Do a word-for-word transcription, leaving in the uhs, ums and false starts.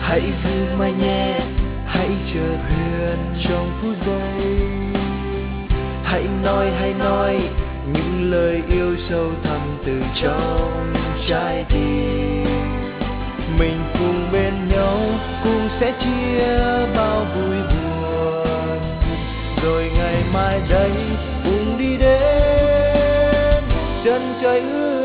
Hãy giữ mãi nhé, hãy chợt hiện trong phút giây. Hãy nói, hãy nói những lời yêu sâu thẳm từ trong trái tim. Mình cùng bên nhau, cùng sẽ chia bao vui buồn. Rồi ngày mai đây cùng đi đến chân trời ước